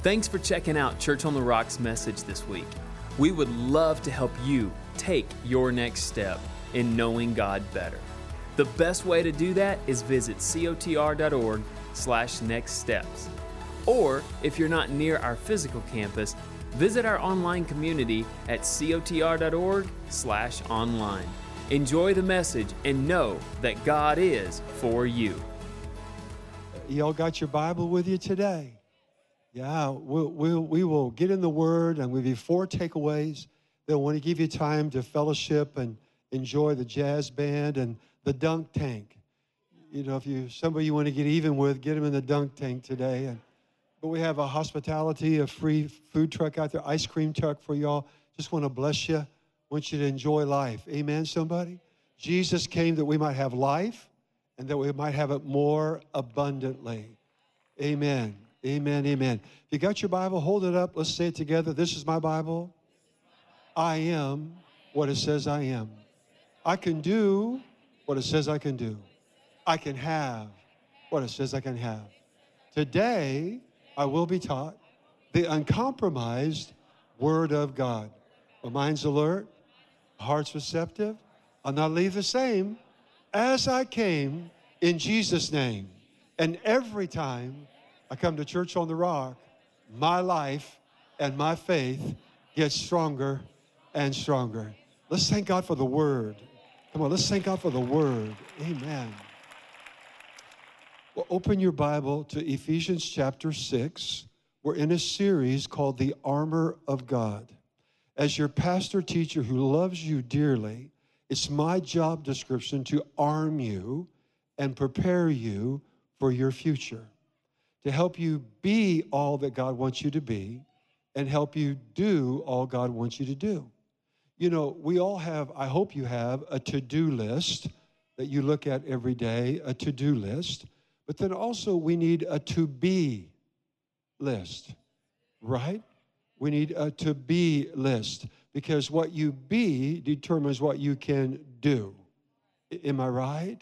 Thanks for checking out Church on the Rock's message this week. We would love to help you take your next step in knowing God better. The best way to do that is visit cotr.org/nextsteps. Or if you're not near our physical campus, visit our online community at cotr.org/online. Enjoy the message and know that God is for you. Y'all got your Bible with you today? Yeah, we will get in the Word, and we'll give you 4 takeaways. Then I want to give you time to fellowship and enjoy the jazz band and the dunk tank. You know, if somebody you want to get even with, get them in the dunk tank today. But we have a hospitality, a free food truck out there, ice cream truck for y'all. Just want to bless you. Want you to enjoy life. Amen, somebody? Jesus came that we might have life and that we might have it more abundantly. Amen. Amen, amen. If you got your Bible, hold it up. Let's say it together. This is my Bible. I am what it says I am. I can do what it says I can do. I can have what it says I can have. Today, I will be taught the uncompromised Word of God. My mind's alert, my heart's receptive. I'll not leave the same as I came in Jesus' name. And every time I come to Church on the Rock, my life and my faith gets stronger and stronger. Let's thank God for the Word. Come on, let's thank God for the Word. Amen. Well, open your Bible to Ephesians chapter 6. We're in a series called The Armor of God. As your pastor teacher who loves you dearly, it's my job description to arm you and prepare you for your future, to help you be all that God wants you to be and help you do all God wants you to do. You know, we all have, I hope you have, a to-do list that you look at every day, a to-do list. But then also we need a to-be list, right? We need a to-be list because what you be determines what you can do. Am I right?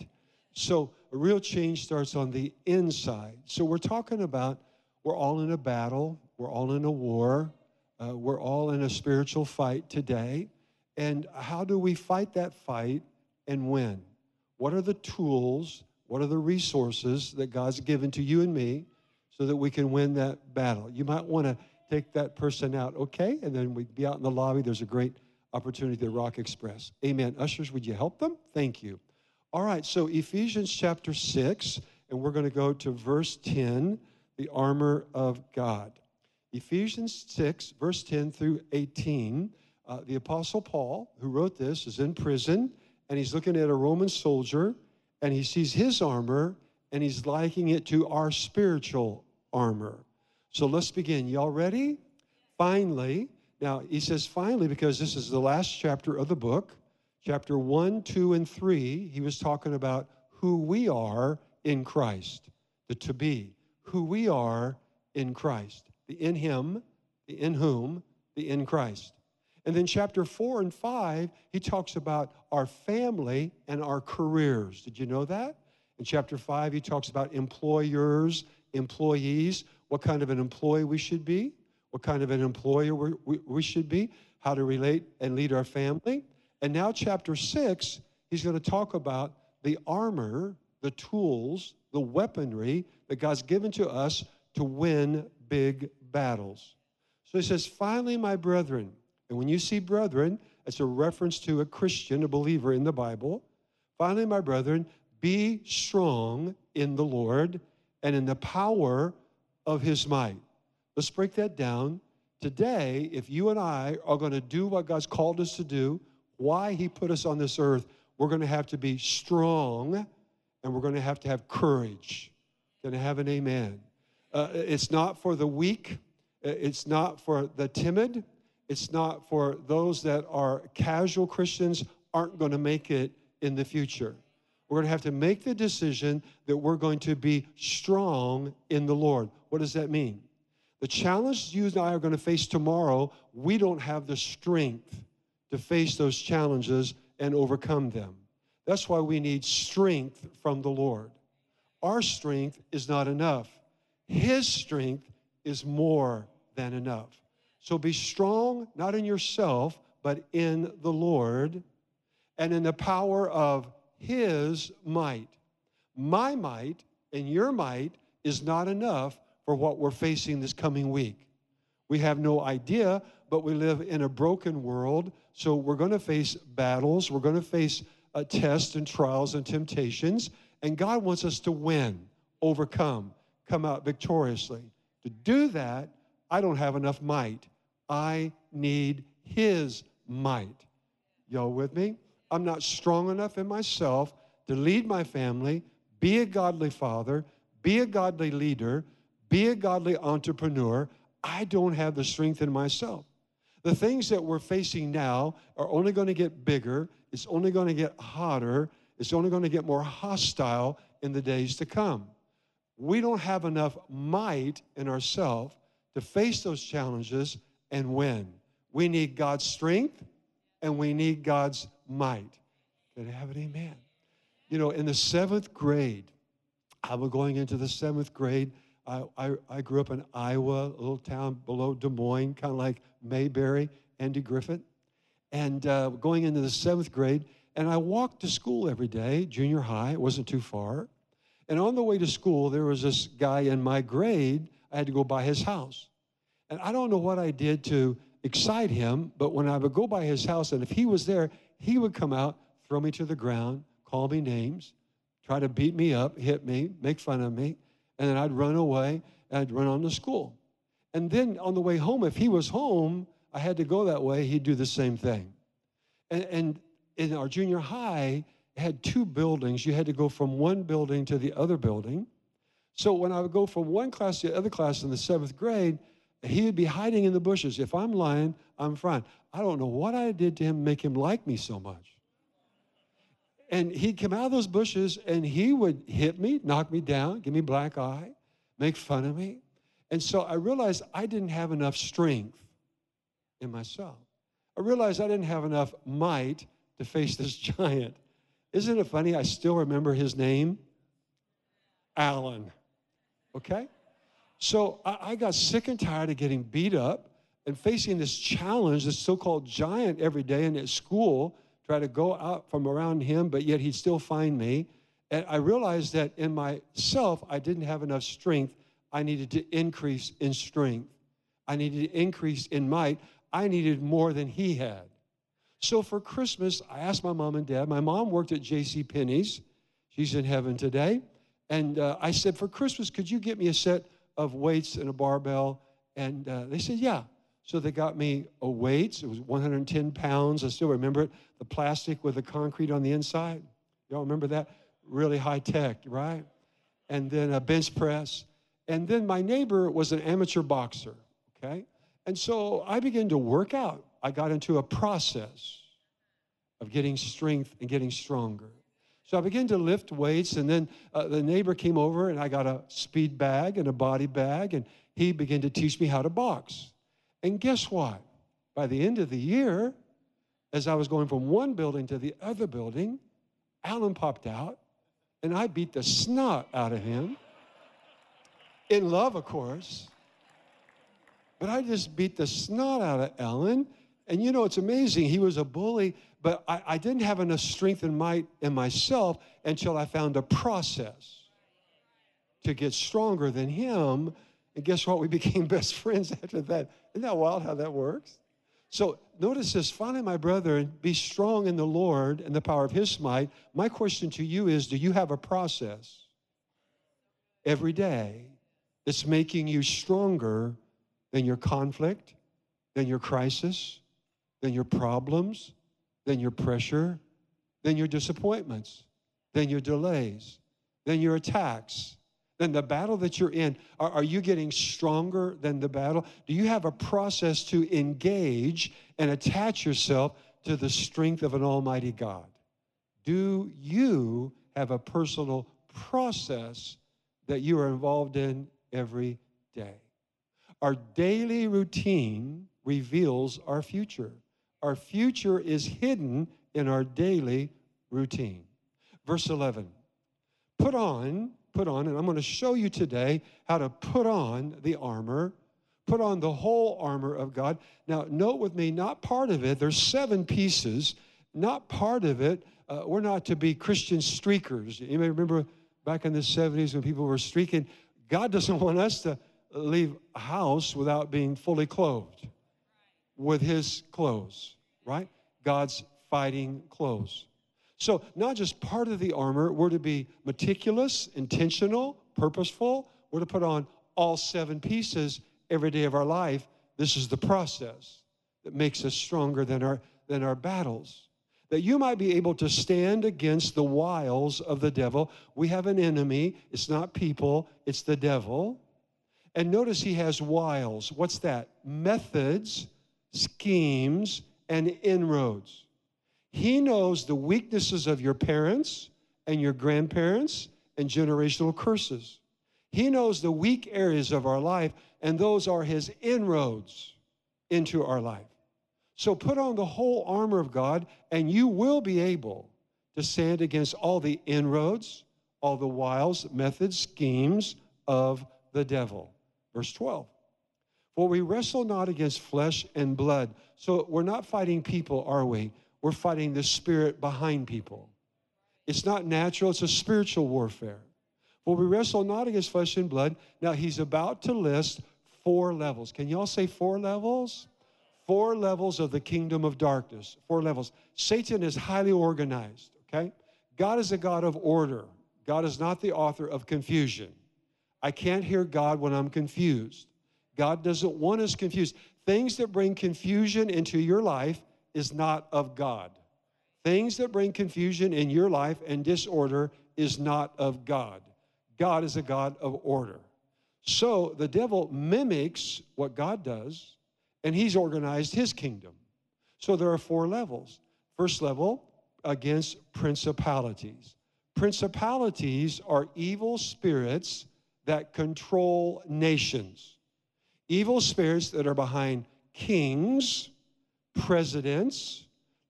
So a real change starts on the inside. So we're talking about we're all in a battle. We're all in a war. We're all in a spiritual fight today. And how do we fight that fight and win? What are the tools? What are the resources that God's given to you and me so that we can win that battle? You might want to take that person out, okay? And then we'd be out in the lobby. There's a great opportunity at Rock Express. Amen. Ushers, would you help them? Thank you. All right, so Ephesians chapter 6, and we're going to go to verse 10, the armor of God. Ephesians 6, verse 10 through 18. The Apostle Paul, who wrote this, is in prison, and he's looking at a Roman soldier, and he sees his armor, and he's likening it to our spiritual armor. So let's begin. Y'all ready? Finally, now he says finally because this is the last chapter of the book. Chapter 1, 2, and 3, he was talking about who we are in Christ, the to be, who we are in Christ, the in him, the in whom, the in Christ. And then chapter 4 and 5, he talks about our family and our careers. Did you know that? In chapter 5, he talks about employers, employees, what kind of an employee we should be, what kind of an employer we should be, how to relate and lead our family. And now chapter 6, he's going to talk about the armor, the tools, the weaponry that God's given to us to win big battles. So he says, finally, my brethren, and when you see brethren, it's a reference to a Christian, a believer in the Bible. Finally, my brethren, be strong in the Lord and in the power of his might. Let's break that down. Today, if you and I are going to do what God's called us to do, why he put us on this earth, we're going to have to be strong and we're going to have courage. Going to have an amen. It's not for the weak. It's not for the timid. It's not for those that are casual Christians, aren't going to make it in the future. We're going to have to make the decision that we're going to be strong in the Lord. What does that mean? The challenge you and I are going to face tomorrow, we don't have the strength to face those challenges and overcome them. That's why we need strength from the Lord. Our strength is not enough. His strength is more than enough. So be strong, not in yourself, but in the Lord and in the power of His might. My might and your might is not enough for what we're facing this coming week. We have no idea, but we live in a broken world, so we're going to face battles. We're going to face tests and trials and temptations, and God wants us to win, overcome, come out victoriously. To do that, I don't have enough might. I need His might. Y'all with me? I'm not strong enough in myself to lead my family, be a godly father, be a godly leader, be a godly entrepreneur. I don't have the strength in myself. The things that we're facing now are only going to get bigger. It's only going to get hotter. It's only going to get more hostile in the days to come. We don't have enough might in ourselves to face those challenges and win. We need God's strength and we need God's might. Can I have an amen? You know, in the 7th grade, I was going into the 7th grade. I grew up in Iowa, a little town below Des Moines, kind of like Mayberry, Andy Griffith. And going into the 7th grade, and I walked to school every day, junior high. It wasn't too far. And on the way to school, there was this guy in my grade. I had to go by his house. And I don't know what I did to excite him, but when I would go by his house, and if he was there, he would come out, throw me to the ground, call me names, try to beat me up, hit me, make fun of me, and then I'd run away, and I'd run on to school. And then on the way home, if he was home, I had to go that way, he'd do the same thing. And in our junior high, it had 2 buildings. You had to go from one building to the other building. So when I would go from one class to the other class in the 7th grade, he would be hiding in the bushes. If I'm lying, I'm fine. I don't know what I did to him to make him like me so much. And he'd come out of those bushes, and he would hit me, knock me down, give me black eye, make fun of me. And so I realized I didn't have enough strength in myself. I realized I didn't have enough might to face this giant. Isn't it funny? I still remember his name, Alan. Okay? So I got sick and tired of getting beat up and facing this challenge, this so-called giant every day, and at school, try to go out from around him, but yet he'd still find me. And I realized that in myself, I didn't have enough strength. I needed to increase in strength. I needed to increase in might. I needed more than he had. So for Christmas, I asked my mom and dad. My mom worked at J.C. Penney's. She's in heaven today. And I said, for Christmas, could you get me a set of weights and a barbell? And they said, yeah. So they got me a weights. It was 110 pounds. I still remember it. The plastic with the concrete on the inside. Y'all remember that? Really high tech, right? And then a bench press. And then my neighbor was an amateur boxer, okay? And so I began to work out. I got into a process of getting strength and getting stronger. So I began to lift weights, and then the neighbor came over, and I got a speed bag and a body bag, and he began to teach me how to box. And guess what? By the end of the year, as I was going from one building to the other building, Alan popped out, and I beat the snot out of him. In love, of course. But I just beat the snot out of Alan. And you know, it's amazing. He was a bully, but I didn't have enough strength and might in myself until I found a process to get stronger than him. And guess what? We became best friends after that. Isn't that wild how that works? So notice this. Finally, my brethren, be strong in the Lord and the power of His might. My question to you is, do you have a process every day that's making you stronger than your conflict, than your crisis, than your problems, than your pressure, than your disappointments, than your delays, than your attacks, than the battle that you're in? Are you getting stronger than the battle? Do you have a process to engage and attach yourself to the strength of an almighty God? Do you have a personal process that you are involved in every day? Our daily routine reveals our future. Our future is hidden in our daily routine. Verse 11, put on put on, and I'm going to show you today how to put on the armor, put on the whole armor of God. Now, note with me, not part of it. There's 7 pieces. Not part of it. We're not to be Christian streakers. You may remember back in the 70s when people were streaking. God doesn't want us to leave a house without being fully clothed with his clothes, right? God's fighting clothes. So not just part of the armor, we're to be meticulous, intentional, purposeful. We're to put on all 7 pieces every day of our life. This is the process that makes us stronger than our battles. That you might be able to stand against the wiles of the devil. We have an enemy. It's not people, it's the devil. And notice he has wiles. What's that? Methods, schemes, and inroads. He knows the weaknesses of your parents and your grandparents and generational curses. He knows the weak areas of our life, and those are his inroads into our life. So put on the whole armor of God, and you will be able to stand against all the inroads, all the wiles, methods, schemes of the devil. Verse 12. For we wrestle not against flesh and blood. So we're not fighting people, are we? We're fighting the spirit behind people. It's not natural, it's a spiritual warfare. For we wrestle not against flesh and blood. Now he's about to list 4 levels. Can y'all say 4 levels? 4 levels of the kingdom of darkness. 4 levels. Satan is highly organized, okay? God is a God of order. God is not the author of confusion. I can't hear God when I'm confused. God doesn't want us confused. Things that bring confusion into your life is not of God. Things that bring confusion in your life and disorder is not of God. God is a God of order. So the devil mimics what God does, and he's organized his kingdom. So there are 4 levels. First level, against principalities. Principalities are evil spirits that control nations. Evil spirits that are behind kings, presidents,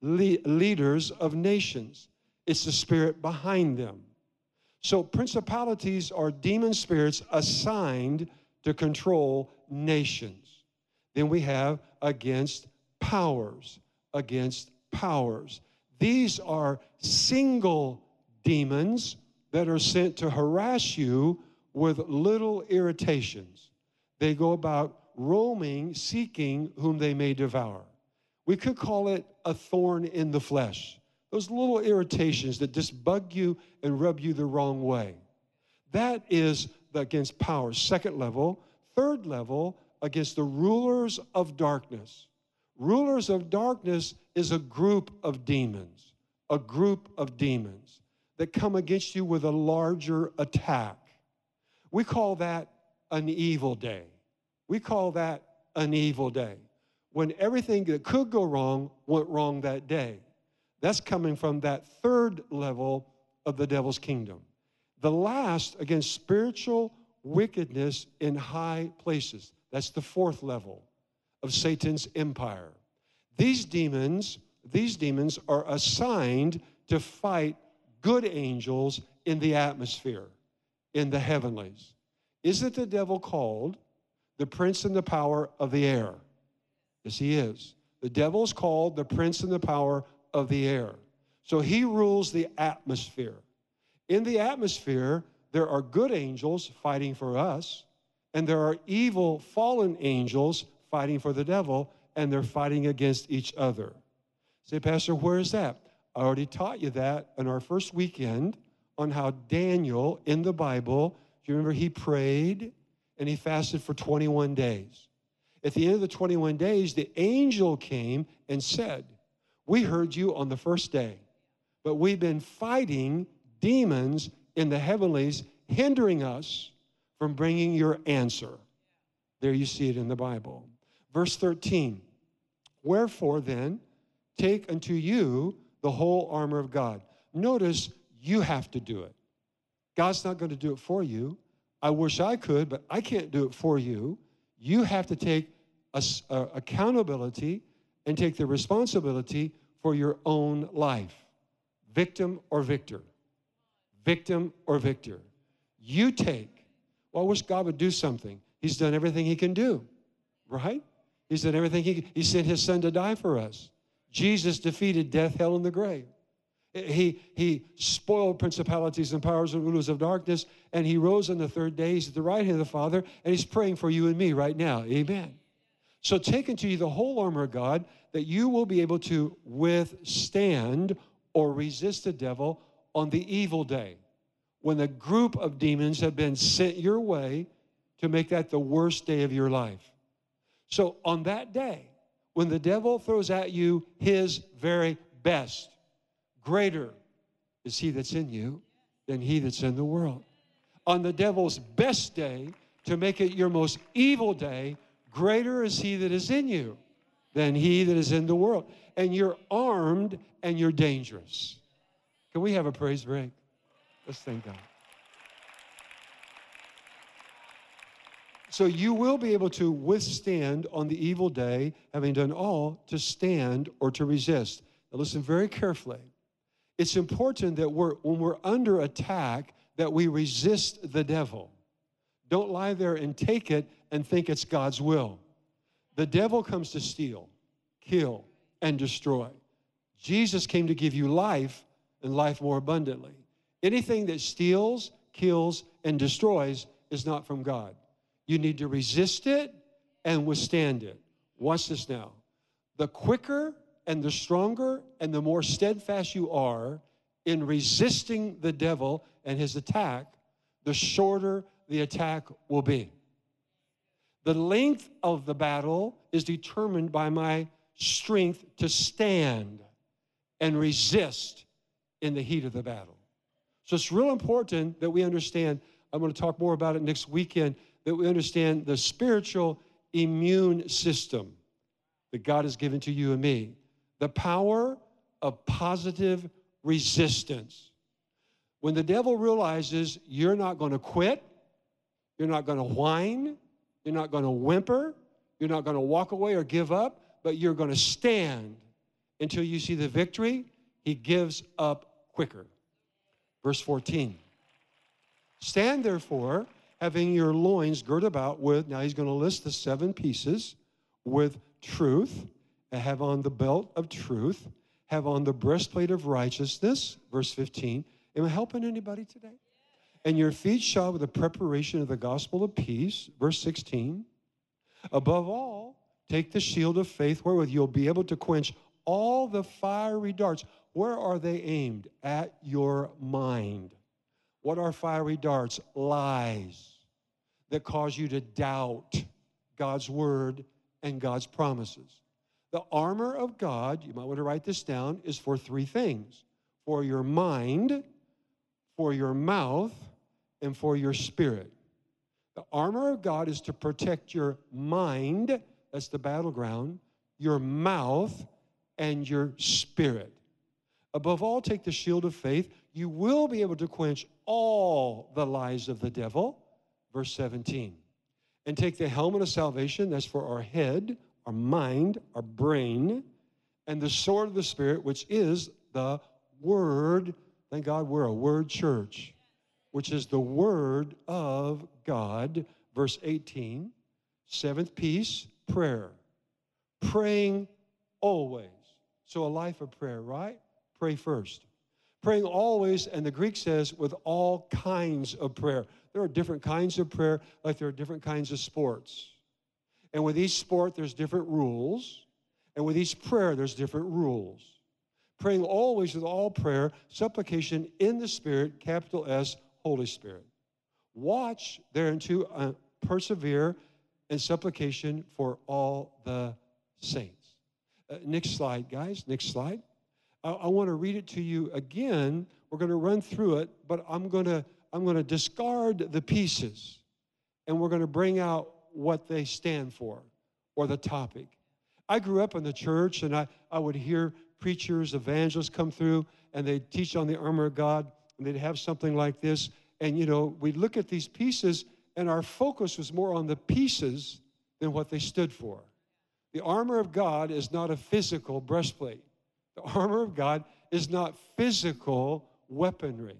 leaders of nations. It's the spirit behind them. So principalities are demon spirits assigned to control nations. Then we have against powers, against powers. These are single demons that are sent to harass you with little irritations. They go about roaming, seeking whom they may devour. We could call it a thorn in the flesh. Those little irritations that just bug you and rub you the wrong way. That is against powers. Second level. Third level, against the rulers of darkness. Rulers of darkness is a group of demons. A group of demons that come against you with a larger attack. We call that an evil day. We call that an evil day. When everything that could go wrong went wrong that day. That's coming from that third level of the devil's kingdom. The last, against spiritual wickedness in high places. That's the 4th level of Satan's empire. These demons are assigned to fight good angels in the atmosphere, in the heavenlies. Isn't the devil called the prince and the power of the air? Yes, he is. The devil's called the prince and the power of the air. So he rules the atmosphere. In the atmosphere, there are good angels fighting for us, and there are evil fallen angels fighting for the devil, and they're fighting against each other. Say, Pastor, where is that? I already taught you that in our first weekend on how Daniel in the Bible, do you remember he prayed and he fasted for 21 days. At the end of the 21 days, the angel came and said, we heard you on the first day, but we've been fighting demons in the heavenlies, hindering us from bringing your answer. There you see it in the Bible. Verse 13, wherefore then, take unto you the whole armor of God. Notice, you have to do it. God's not going to do it for you. I wish I could, but I can't do it for you. You have to take accountability and take the responsibility for your own life. Victim or victor. Victim or victor. You take. Well, I wish God would do something. He's done everything he can do, right? He's done everything he sent his son to die for us. Jesus defeated death, hell, and the grave. He spoiled principalities and powers and rulers of darkness, and he rose on the third day. He's at the right hand of the Father, and he's praying for you and me right now. Amen. So take into you the whole armor of God that you will be able to withstand or resist the devil on the evil day, when the group of demons have been sent your way to make that the worst day of your life. So on that day, when the devil throws at you his very best, greater is he that's in you than he that's in the world. On the devil's best day, to make it your most evil day, greater is he that is in you than he that is in the world. And you're armed and you're dangerous. Can we have a praise break? Let's thank God. So you will be able to withstand on the evil day, having done all to stand or to resist. Now listen very carefully. It's important that when we're under attack, that we resist the devil. Don't lie there and take it and think it's God's will. The devil comes to steal, kill, and destroy. Jesus came to give you life and life more abundantly. Anything that steals, kills, and destroys is not from God. You need to resist it and withstand it. Watch this now. The quicker and the stronger and the more steadfast you are in resisting the devil and his attack, the shorter the attack will be. The length of the battle is determined by my strength to stand and resist in the heat of the battle. So it's real important that we understand, I'm going to talk more about it next weekend, that we understand the spiritual immune system that God has given to you and me. The power of positive resistance. When the devil realizes you're not going to quit, you're not going to whine, you're not going to whimper, you're not going to walk away or give up, but you're going to stand until you see the victory, he gives up quicker. Verse 14. Stand therefore, having your loins girt about with, now he's going to list the 7 pieces, with truth, and have on the belt of truth, have on the breastplate of righteousness, verse 15. Am I helping anybody today? And your feet shod with the preparation of the gospel of peace, verse 16. Above all, take the shield of faith, wherewith you'll be able to quench all the fiery darts. Where are they aimed? At your mind. What are fiery darts? Lies that cause you to doubt God's word and God's promises. The armor of God, you might want to write this down, is for 3 things. For your mind, for your mouth, and for your spirit. The armor of God is to protect your mind, that's the battleground, your mouth, and your spirit. Above all, take the shield of faith. You will be able to quench all the lies of the devil, verse 17. And take the helmet of salvation, that's for our head, our mind, our brain, and the sword of the Spirit, which is the Word. Thank God we're a Word church, which is the Word of God. Verse 18, 7th piece, prayer. Praying always. So a life of prayer, right? Pray first. Praying always, and the Greek says, with all kinds of prayer. There are different kinds of prayer, like there are different kinds of sports. And with each sport, there's different rules. And with each prayer, there's different rules. Praying always with all prayer, supplication in the Spirit, capital S, Holy Spirit. Watch thereunto, persevere in supplication for all the saints. Next slide, guys. Next slide. I want to read it to you again. We're going to run through it, but I'm going to discard the pieces, and we're going to bring out what they stand for or the topic. I grew up in the church, and I would hear preachers, evangelists come through, and they'd teach on the armor of God, and they'd have something like this. And, we'd look at these pieces, and our focus was more on the pieces than what they stood for. The armor of God is not a physical breastplate. The armor of God is not physical weaponry.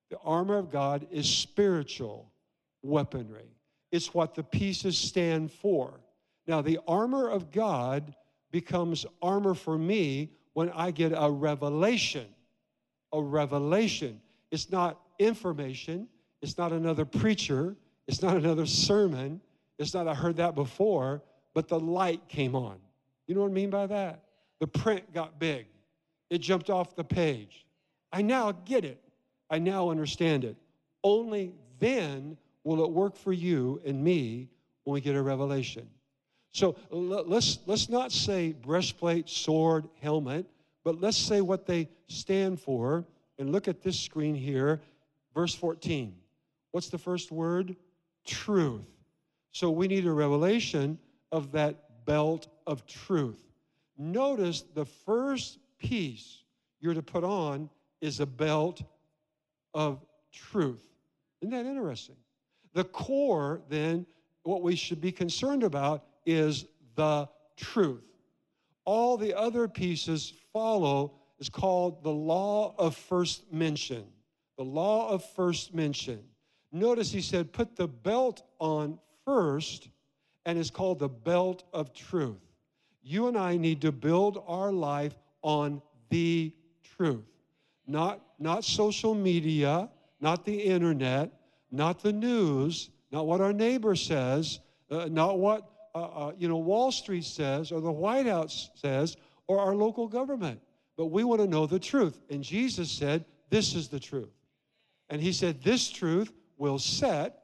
The armor of God is spiritual weaponry. It's what the pieces stand for. Now, the armor of God becomes armor for me when I get a revelation. A revelation. It's not information. It's not another preacher. It's not another sermon. It's not, I heard that before, but the light came on. You know what I mean by that? The print got big. It jumped off the page. I now get it. I now understand it. Only then will it work for you and me when we get a revelation. So let's not say breastplate, sword, helmet, but let's say what they stand for. And look at this screen here, verse 14. What's the first word? Truth. So we need a revelation of that belt of truth. Notice the first piece you're to put on is a belt of truth. Isn't that interesting? The core, then, what we should be concerned about is the truth. All the other pieces follow is called the law of first mention. The law of first mention. Notice he said, put the belt on first, and it's called the belt of truth. You and I need to build our life on the truth. Not social media, not the internet, not the news, not what our neighbor says, not what Wall Street says or the White House says or our local government. But we want to know the truth. And Jesus said, this is the truth. And he said, this truth will set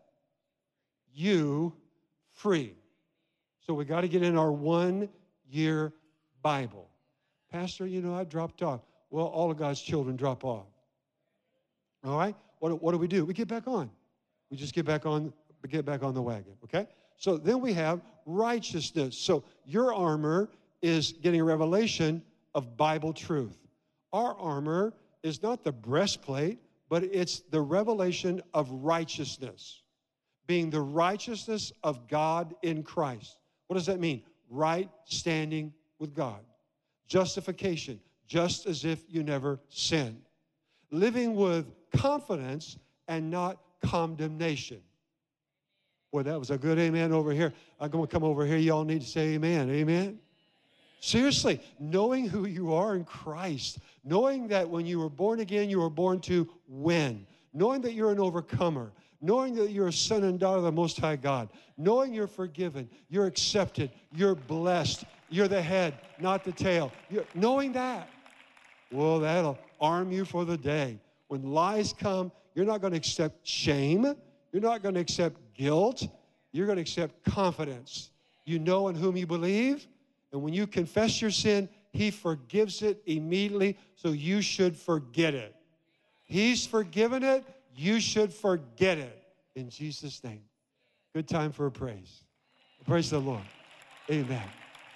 you free. So we got to get in our 1-year Bible. Pastor, I dropped off. Well, all of God's children drop off. All right? What do? We get back on. We just get back on the wagon, okay? So then we have righteousness. So your armor is getting a revelation of Bible truth. Our armor is not the breastplate, but it's the revelation of righteousness, being the righteousness of God in Christ. What does that mean? Right standing with God. Justification, just as if you never sinned. Living with confidence and not condemnation. Boy, that was a good amen over here. I'm going to come over here. Y'all need to say amen. Amen? Seriously, knowing who you are in Christ, knowing that when you were born again, you were born to win, knowing that you're an overcomer, knowing that you're a son and daughter of the Most High God, knowing you're forgiven, you're accepted, you're blessed, you're the head, not the tail. Knowing that, well, that'll arm you for the day. When lies come, you're not going to accept shame. You're not going to accept guilt. You're going to accept confidence. You know in whom you believe, and when you confess your sin, he forgives it immediately, so you should forget it. He's forgiven it. You should forget it. In Jesus' name. Good time for a praise. Praise the Lord. Amen.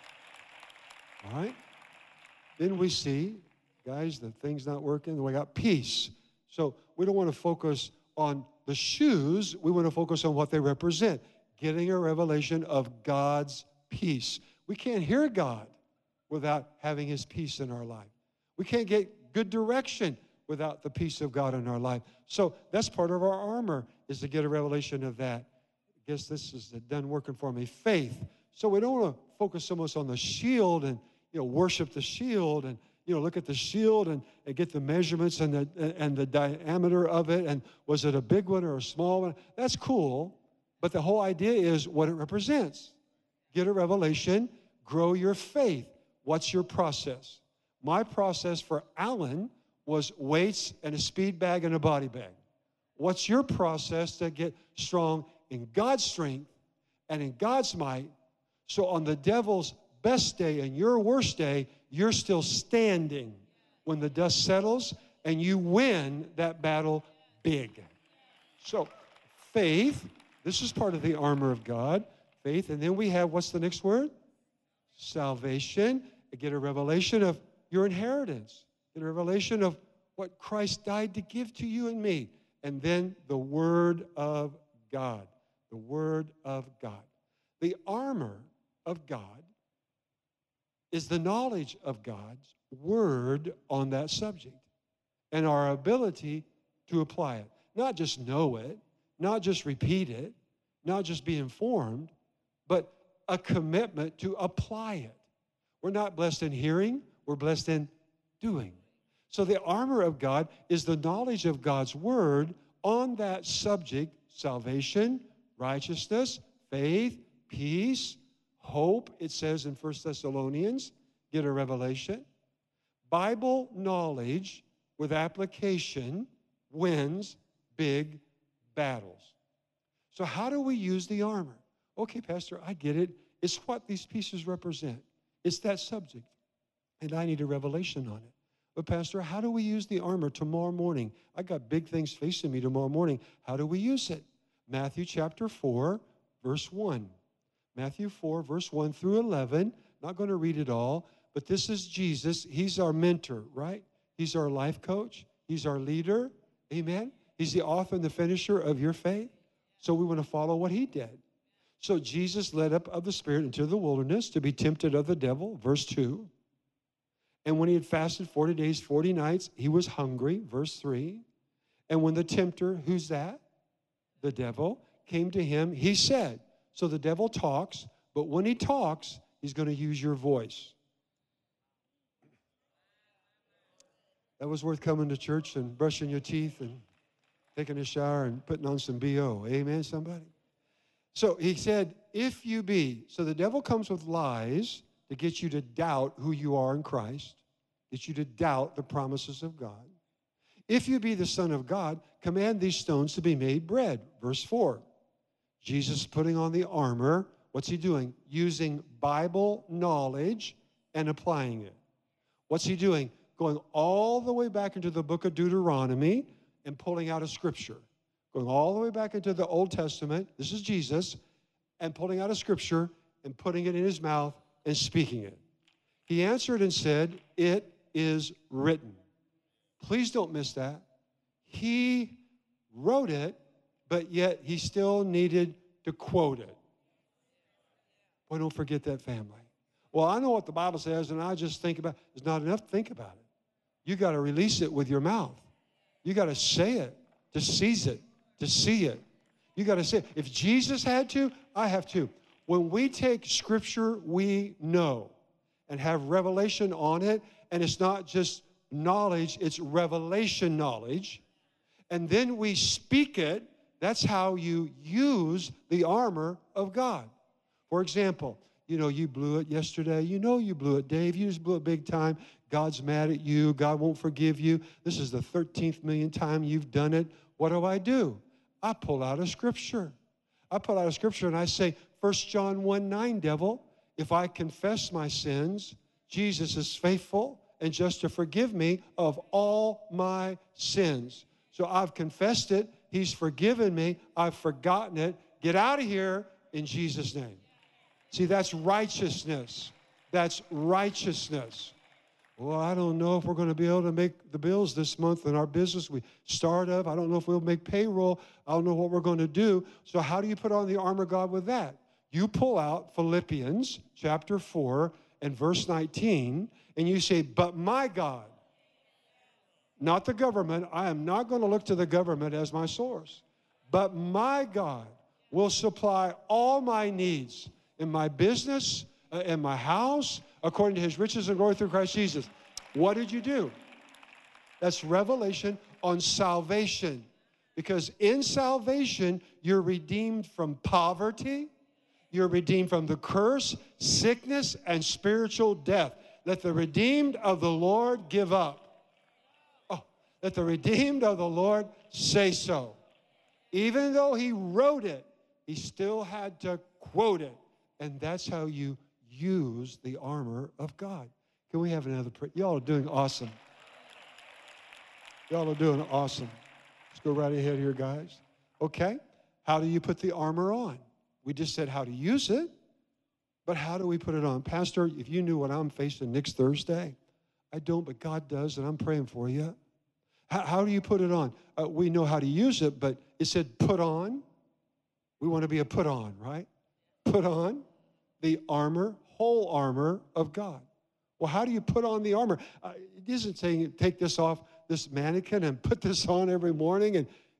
All right? Then we see, guys, the thing's not working. We got peace. So we don't want to focus on the shoes. We want to focus on what they represent. Getting a revelation of God's peace. We can't hear God without having his peace in our life. We can't get good direction without the peace of God in our life. So that's part of our armor, is to get a revelation of that. I guess this is done working for me. Faith. So we don't want to focus so much on the shield and worship the shield and look at the shield and get the measurements and the diameter of it, and was it a big one or a small one? That's cool, but the whole idea is what it represents. Get a revelation, grow your faith. What's your process? My process for Alan was weights and a speed bag and a body bag. What's your process to get strong in God's strength and in God's might, so on the devil's best day and your worst day, you're still standing when the dust settles and you win that battle big. So faith, this is part of the armor of God, faith. And then we have, what's the next word? Salvation. Get a revelation of your inheritance. Get a revelation of what Christ died to give to you and me. And then the Word of God. The Word of God. The armor of God is the knowledge of God's Word on that subject and our ability to apply it. Not just know it, not just repeat it, not just be informed, but a commitment to apply it. We're not blessed in hearing, we're blessed in doing. So the armor of God is the knowledge of God's word on that subject: salvation, righteousness, faith, peace, hope. It says in 1 Thessalonians, get a revelation. Bible knowledge with application wins big battles. So how do we use the armor? Okay, Pastor, I get it. It's what these pieces represent. It's that subject. And I need a revelation on it. But Pastor, how do we use the armor tomorrow morning? I got big things facing me tomorrow morning. How do we use it? Matthew chapter 4, verse 1. Matthew 4, verse 1 through 11. Not going to read it all, but this is Jesus. He's our mentor, right? He's our life coach. He's our leader. Amen? He's the author and the finisher of your faith. So we want to follow what he did. So Jesus led up of the Spirit into the wilderness to be tempted of the devil, verse 2. And when he had fasted 40 days, 40 nights, he was hungry, verse 3. And when the tempter, who's that? The devil, came to him, he said. So the devil talks, but when he talks, he's going to use your voice. That was worth coming to church and brushing your teeth and taking a shower and putting on some BO. Amen, somebody? So he said, if you be. So the devil comes with lies to get you to doubt who you are in Christ, get you to doubt the promises of God. If you be the Son of God, command these stones to be made bread. Verse 4. Jesus putting on the armor. What's he doing? Using Bible knowledge and applying it. What's he doing? Going all the way back into the book of Deuteronomy and pulling out a scripture. Going all the way back into the Old Testament. This is Jesus. And pulling out a scripture and putting it in his mouth and speaking it. He answered and said, it is written. Please don't miss that. He wrote it, but yet he still needed to quote it. Boy, don't forget that, family. Well, I know what the Bible says, and I just think about it. It's not enough to think about it. You got to release it with your mouth. You got to say it, to seize it, to see it. You got to say it. If Jesus had to, I have to. When we take scripture we know and have revelation on it, and it's not just knowledge, it's revelation knowledge, and then we speak it, that's how you use the armor of God. For example, you blew it yesterday. You blew it, Dave. You just blew it big time. God's mad at you. God won't forgive you. This is the 13th million time you've done it. What do? I pull out a scripture. I pull out a scripture and I say, 1 John 1:9, devil, if I confess my sins, Jesus is faithful and just to forgive me of all my sins. So I've confessed it. He's forgiven me. I've forgotten it. Get out of here in Jesus' name. See, that's righteousness. That's righteousness. Well, I don't know if we're going to be able to make the bills this month in our business we start up. I don't know if we'll make payroll. I don't know what we're going to do. So how do you put on the armor of God with that? You pull out Philippians chapter 4 and verse 19, and you say, but my God, not the government. I am not going to look to the government as my source. But my God will supply all my needs in my business, in my house, according to his riches and glory through Christ Jesus. What did you do? That's revelation on salvation. Because in salvation, you're redeemed from poverty. You're redeemed from the curse, sickness, and spiritual death. Let the redeemed of the Lord give up. Oh, let the redeemed of the Lord say so. Even though he wrote it, he still had to quote it. And that's how you use the armor of God. Can we have another prayer? Y'all are doing awesome. Y'all are doing awesome. Let's go right ahead here, guys. Okay, how do you put the armor on? We just said how to use it, but how do we put it on? Pastor, if you knew what I'm facing next Thursday, I don't, but God does, and I'm praying for you. How do you put it on? We know how to use it, but it said put on. We want to be a put on, right? Put on the armor, whole armor of God. Well, how do you put on the armor? It isn't saying take this off this mannequin and put this on every morning and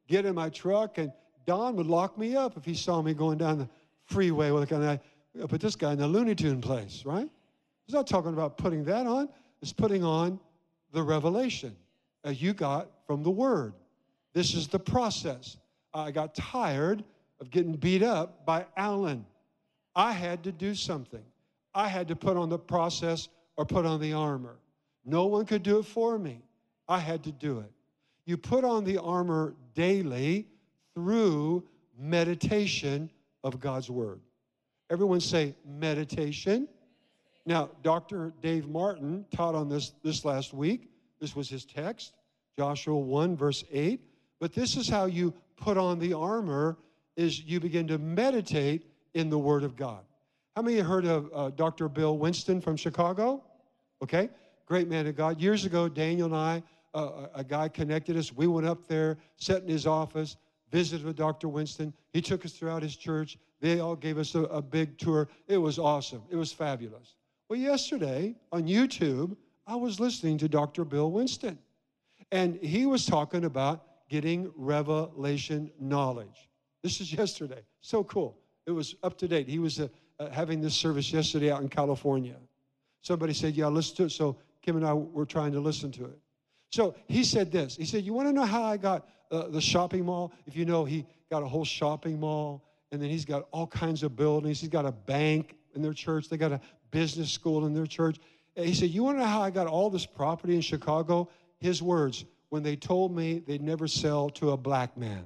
get in my truck, and Don would lock me up if he saw me going down the freeway with a guy. I put this guy in the Looney Tune place, right? He's not talking about putting that on. It's putting on the revelation you got from the Word. This is the process. I got tired of getting beat up by Alan. I had to do something. I had to put on the process or put on the armor. No one could do it for me. I had to do it. You put on the armor daily through meditation of God's Word. Everyone say meditation. Now, Dr. Dave Martin taught on this last week. This was his text, Joshua 1, verse 8. But this is how you put on the armor, is you begin to meditate in the Word of God. How many of you heard of Dr. Bill Winston from Chicago? Okay, great man of God. Years ago, Daniel and I, a guy connected us. We went up there, sat in his office, visited with Dr. Winston. He took us throughout his church. They all gave us a big tour. It was awesome. It was fabulous. Well, yesterday on YouTube, I was listening to Dr. Bill Winston, and he was talking about getting revelation knowledge. This is yesterday. So cool. It was up to date. He was having this service yesterday out in California. Somebody said, yeah, listen to it. So Kim and I were trying to listen to it. So he said this. He said, you want to know how I got the shopping mall? If you know, he got a whole shopping mall, and then he's got all kinds of buildings. He's got a bank in their church. They got a business school in their church. And he said, you want to know how I got all this property in Chicago? His words, when they told me they'd never sell to a black man.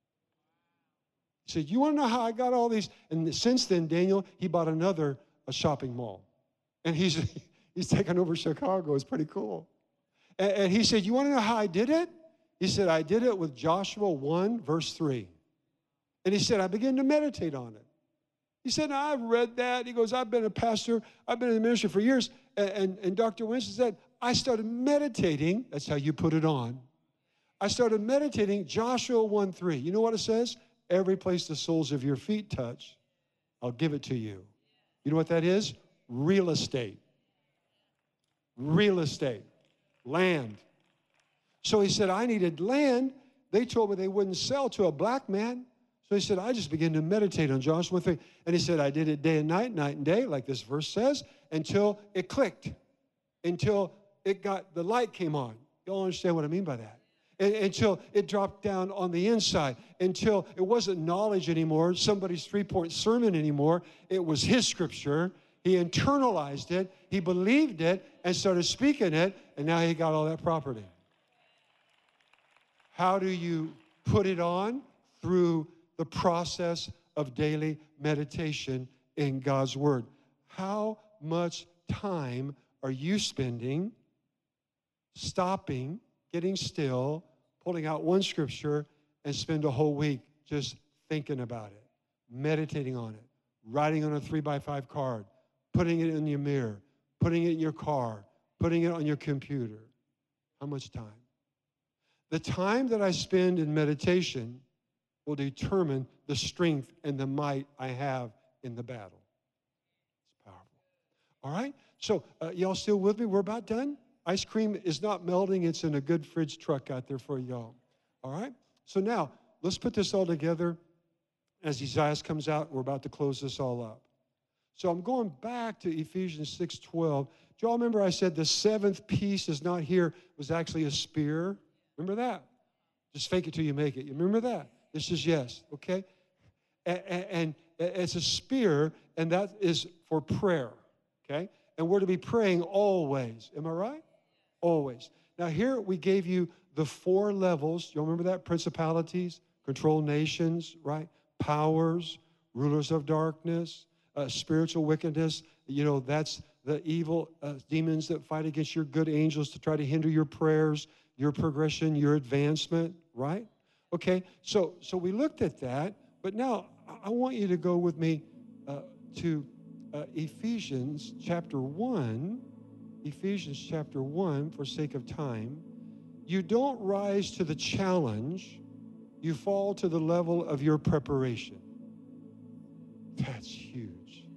He said, you want to know how I got all these? And since then, Daniel, he bought a shopping mall. And he's taken over Chicago. It's pretty cool. And he said, you want to know how I did it? He said, I did it with Joshua 1, verse 3. And he said, I began to meditate on it. He said, I've read that. He goes, I've been a pastor. I've been in the ministry for years. And Dr. Winston said, I started meditating. That's how you put it on. I started meditating Joshua 1:3. You know what it says? Every place the soles of your feet touch, I'll give it to you. You know what that is? Real estate. Real estate. Land. So he said, I needed land. They told me they wouldn't sell to a black man. So he said, I just began to meditate on Joshua 3. And he said, I did it day and night and day, like this verse says, until it clicked, until the light came on. You all understand what I mean by that? Until it dropped down on the inside, until it wasn't knowledge anymore, somebody's three-point sermon anymore. It was his scripture. He internalized it. He believed it and started speaking it, and now he got all that property. How do you put it on? Through the process of daily meditation in God's Word. How much time are you spending stopping, getting still, pulling out one scripture, and spend a whole week just thinking about it, meditating on it, writing on a 3x5 card, putting it in your mirror, putting it in your car, putting it on your computer? How much time? The time that I spend in meditation will determine the strength and the might I have in the battle. It's powerful. All right? So, y'all still with me? We're about done? Ice cream is not melting. It's in a good fridge truck out there for y'all. All right? So now, let's put this all together. As Isaiah comes out, we're about to close this all up. So I'm going back to Ephesians 6:12. Do y'all remember I said the seventh piece is not here, it was actually a spear? Remember that? Just fake it till you make it. You remember that? This is yes, okay? And it's a spear, and that is for prayer, okay? And we're to be praying always. Am I right? Always. Now here we gave you the 4 levels. You remember that? Principalities, control nations, right? Powers, rulers of darkness, spiritual wickedness. You know, that's the evil demons that fight against your good angels to try to hinder your prayers, your progression, your advancement, right? Okay, so we looked at that, but now I want you to go with me to Ephesians chapter 1. Ephesians chapter 1, for sake of time. You don't rise to the challenge, you fall to the level of your preparation. That's huge.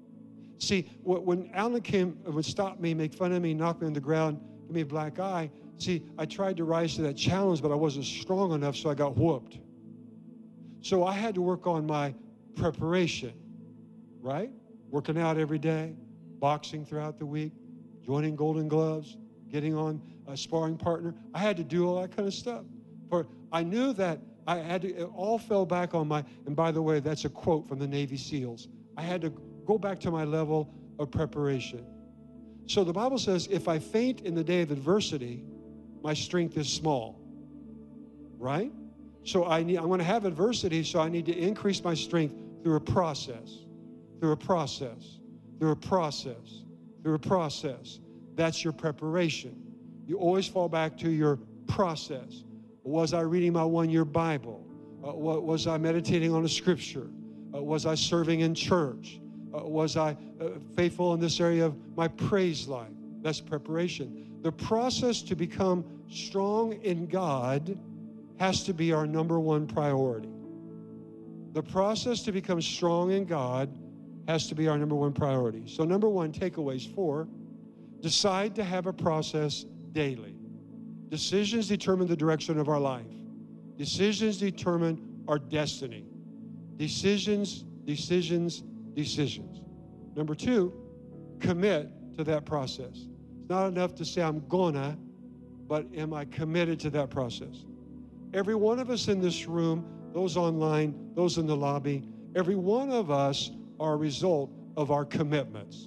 See, when Alan would stop me, make fun of me, knock me on the ground, give me a black eye, See, I tried to rise to that challenge, but I wasn't strong enough, so I got whooped. So I had to work on my preparation, right? Working out every day, boxing throughout the week, joining Golden Gloves, getting on a sparring partner. I had to do all that kind of stuff. For I knew that I had to, it all fell back on my, and by the way, that's a quote from the Navy SEALs. I had to go back to my level of preparation. So the Bible says, if I faint in the day of adversity, my strength is small, right? So I'm going to have adversity, so I need to increase my strength through a process, through a process, through a process, through a process. That's your preparation. You always fall back to your process. Was I reading my one-year Bible? Was I meditating on a scripture? Was I serving in church? Was I faithful in this area of my praise life? That's preparation. The process to become strong in God has to be our number one priority. The process to become strong in God has to be our number one priority. So number one, takeaways 4, decide to have a process daily. Decisions determine the direction of our life. Decisions determine our destiny. Decisions, decisions, decisions. Number 2, commit to that process. It's not enough to say I'm gonna, but am I committed to that process? Every one of us in this room, those online, those in the lobby, every one of us are a result of our commitments.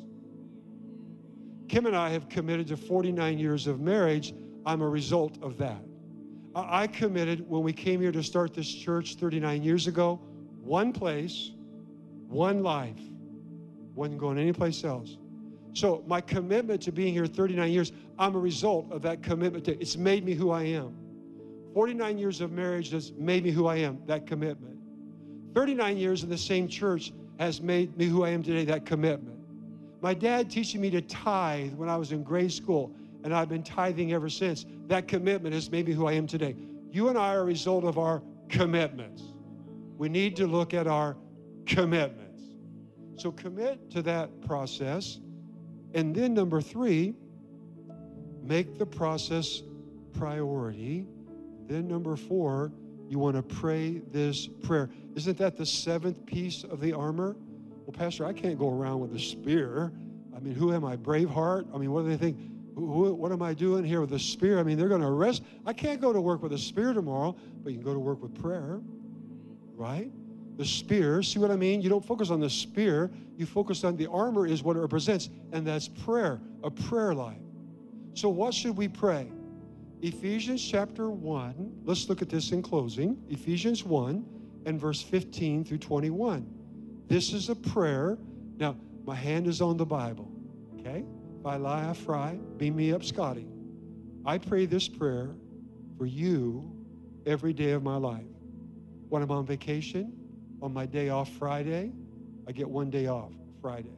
Kim and I have committed to 49 years of marriage. I'm a result of that. I committed when we came here to start this church 39 years ago, one place, one life. Wasn't going anyplace else. So my commitment to being here 39 years, I'm a result of that commitment. It's made me who I am. 49 years of marriage has made me who I am, that commitment. 39 years in the same church has made me who I am today, that commitment. My dad teaching me to tithe when I was in grade school, and I've been tithing ever since. That commitment has made me who I am today. You and I are a result of our commitments. We need to look at our commitments. So commit to that process. And then number 3, make the process priority. Then number 4, you want to pray this prayer. Isn't that the 7th piece of the armor? Well, Pastor, I can't go around with a spear. I mean, who am I, Braveheart? I mean, what do they think? What am I doing here with a spear? I mean, they're going to arrest. I can't go to work with a spear tomorrow, but you can go to work with prayer, right? The spear, see what I mean? You don't focus on the spear. You focus on the armor is what it represents, and that's prayer, a prayer life. So what should we pray? Ephesians chapter 1, let's look at this in closing. Ephesians 1 and verse 15 through 21. This is a prayer. Now, my hand is on the Bible, okay? If I lie, I fry. Beam me up, Scotty. I pray this prayer for you every day of my life. When I'm on vacation, on my day off Friday, I get one day off, Friday.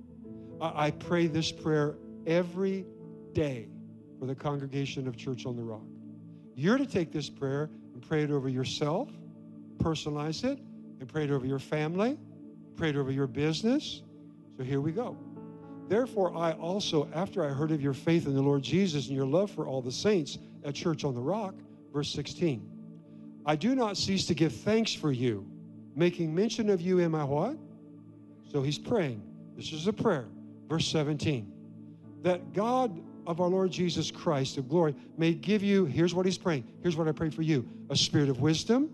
I pray this prayer every day for the congregation of Church on the Rock. You're to take this prayer and pray it over yourself, personalize it, and pray it over your family, pray it over your business. So here we go. Therefore, I also, after I heard of your faith in the Lord Jesus and your love for all the saints at Church on the Rock, verse 16, I do not cease to give thanks for you, making mention of you in my what? So he's praying. This is a prayer. Verse 17, that God of our Lord Jesus Christ of glory may give you, here's what he's praying. Here's what I pray for you. A spirit of wisdom,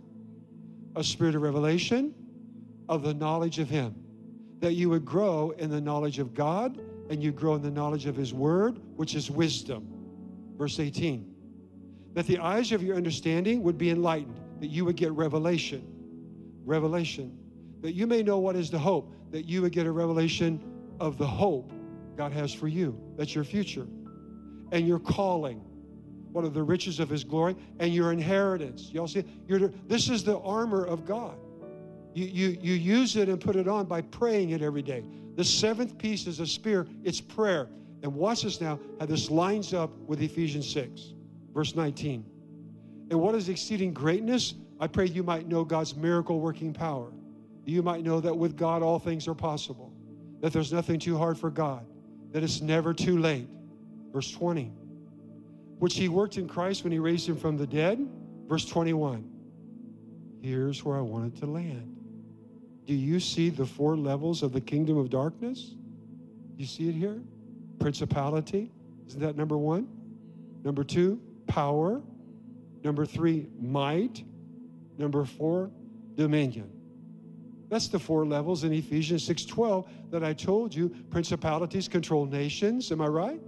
a spirit of revelation, of the knowledge of him. That you would grow in the knowledge of God and you grow in the knowledge of his word, which is wisdom. Verse 18, that the eyes of your understanding would be enlightened, that you would get revelation. Revelation. That you may know what is the hope, that you would get a revelation of the hope God has for you. That's your future. And your calling. What are the riches of his glory? And your inheritance. Y'all see? This is the armor of God. You use it and put it on by praying it every day. The 7th piece is a spear. It's prayer. And watch this now, how this lines up with Ephesians 6, verse 19. And what is exceeding greatness? I pray you might know God's miracle-working power. You might know that with God all things are possible. That there's nothing too hard for God. That it's never too late. Verse 20. which he worked in Christ when he raised him from the dead. Verse 21. Here's where I wanted to land. Do you see the 4 levels of the kingdom of darkness? You see it here? Principality. Isn't that number 1? Number 2, power. Number 3, might. Number 4, dominion. That's the 4 levels in Ephesians 6:12 that I told you. Principalities control nations. Am I right?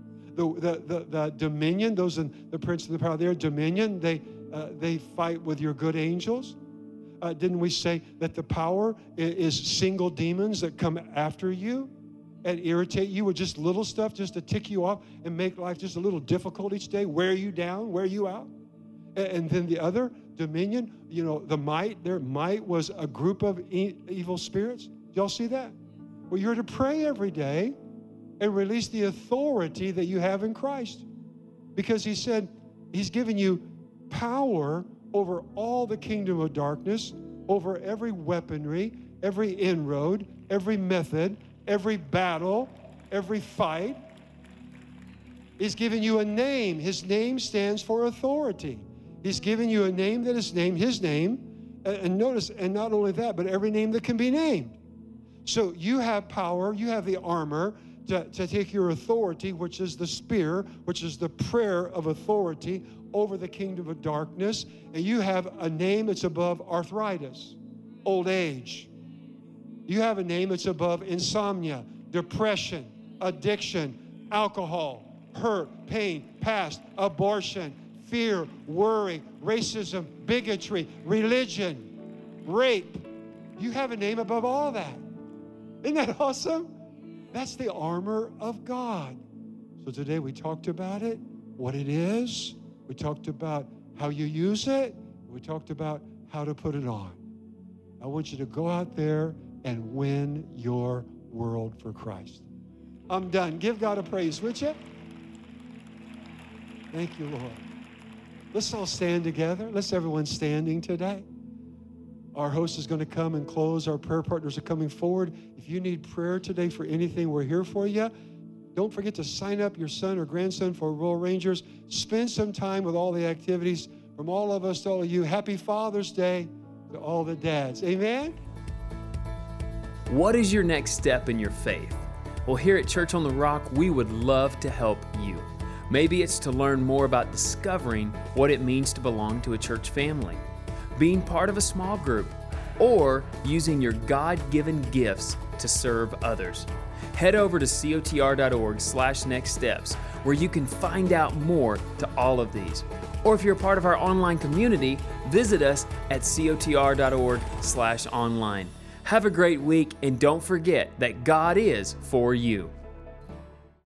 The dominion, those in the prince of the power, their dominion, they fight with your good angels. Didn't we say that the power is single demons that come after you and irritate you with just little stuff just to tick you off and make life just a little difficult each day, wear you down, wear you out? And then the other dominion, the might, their might was a group of evil spirits. Y'all see that? Well, you're to pray every day and release the authority that you have in Christ. Because he said he's given you power over all the kingdom of darkness, over every weaponry, every inroad, every method, every battle, every fight. He's given you a name. His name stands for authority. He's given you a name that is named his name. And notice, and not only that, but every name that can be named. So you have power, you have the armor to take your authority, which is the spear, which is the prayer of authority over the kingdom of darkness. And you have a name that's above arthritis, old age. You have a name that's above insomnia, depression, addiction, alcohol, hurt, pain, past, abortion, fear, worry, racism, bigotry, religion, rape. You have a name above all that. Isn't that awesome? That's the armor of God. So today we talked about it, what it is. We talked about how you use it. We talked about how to put it on. I want you to go out there and win your world for Christ. I'm done. Give God a praise, would you? Thank you, Lord. Let's all stand together. Let's everyone standing today. Our host is going to come and close. Our prayer partners are coming forward. If you need prayer today for anything, we're here for you. Don't forget to sign up your son or grandson for Royal Rangers. Spend some time with all the activities. From all of us to all of you, happy Father's Day to all the dads. Amen? What is your next step in your faith? Well, here at Church on the Rock, we would love to help you. Maybe it's to learn more about discovering what it means to belong to a church family, being part of a small group, or using your God-given gifts to serve others. Head over to cotr.org/nextsteps where you can find out more to all of these. Or if you're a part of our online community, visit us at cotr.org/online. Have a great week, and don't forget that God is for you.